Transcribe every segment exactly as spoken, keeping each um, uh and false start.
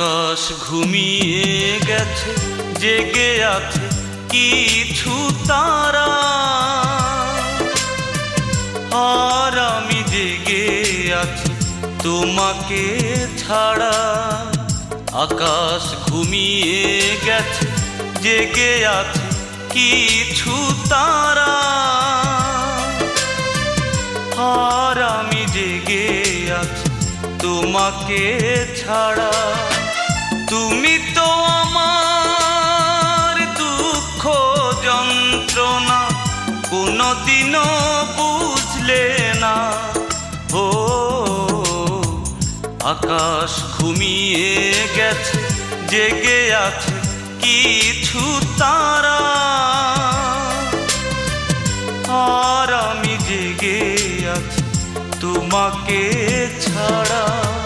আকাশ ঘুমিয়ে গেছে, জেগে আছে কিছু তারা, আর আমি জেগে আছি তোমাকে ছাড়া। আকাশ ঘুমিয়ে গেছে, জেগে আছে কিছু তারা, আর আমি জেগে আছি তোমাকে ছাড়া। তুমি তো আমার দুঃখ যন্ত্রণা কোনোদিনও বুঝলে না। ও আকাশ ঘুমিয়ে গেছে, জেগে আছে কিছু তারা, আর আমি জেগে আছি তোমাকে ছাড়া।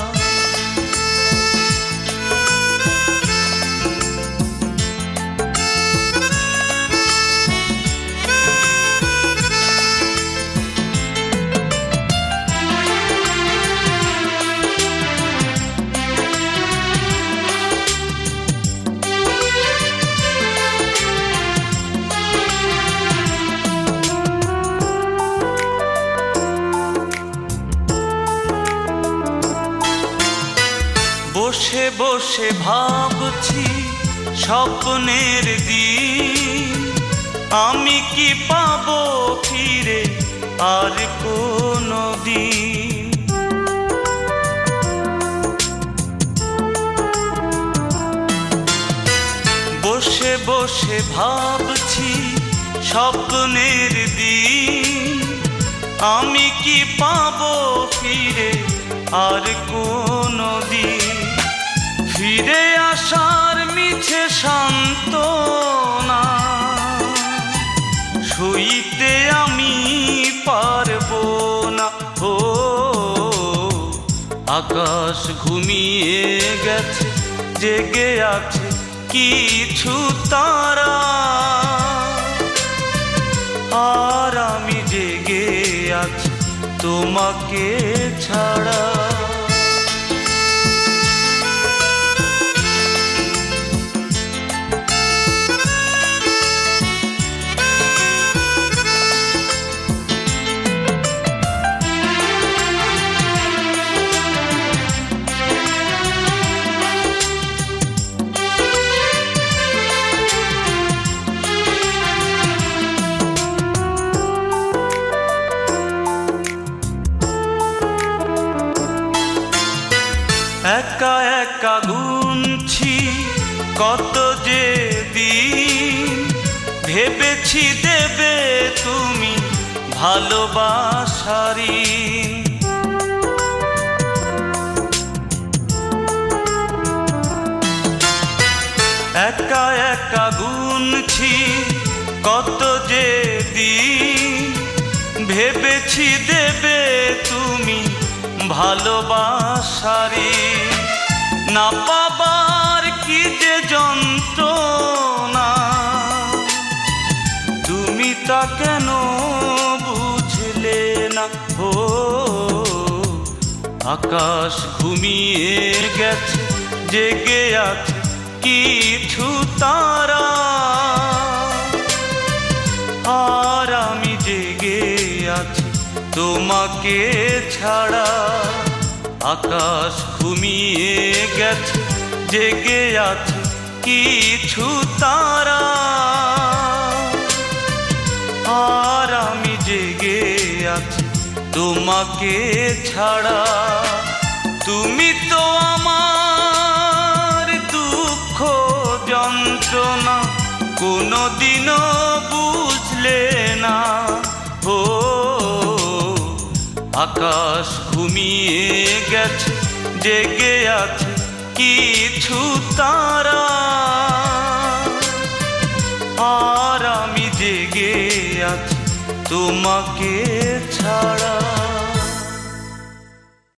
বসে বসে ভাবছি স্বপ্নের দিন, আমি কি পাবো ফিরে আর কোনো দিন। বসে বসে ভাবছি স্বপ্নের দিন, আমি কি পাবো ফিরে আর কোনো দিন। ফিরে আসার মিছে সান্ত্বনা সইতে আমি পারবো না। ও আকাশ ঘুমিয়ে গেছে, জেগে আছে কিছু তারা, আর আমি জেগে আছি তোমাকে ছাড়া। একা একা গুনছি কত যে দিন, ভেবেছি দেবে তুমি ভালোবাসারি। একা একা গুনছি কত যে দিন, ভেবেছি দেবে তুমি ভালোবাসারি। না পাবার কি যে যন্ত্রণা, তুমি তা কেন বুঝলে না। ও আকাশ ঘুমিয়ে গেছে, জেগে আছে কিছু তারা, আর আমি জেগে আছি তোমাকে ছাড়া। আকাশ ঘুমিয়ে গেছে, জেগে আছে কিছু তারা, আর আমি জেগে আছি তোমাকে ছাড়া। তুমি তো আমার দুঃখ যন্ত্রণা কোনোদিনও বুঝলে না। ও আকাশ ঘুমিয়ে গেছে, জেগে আছে কিছু তারা, আর আমি জেগে আছি তোমাকে ছাড়া।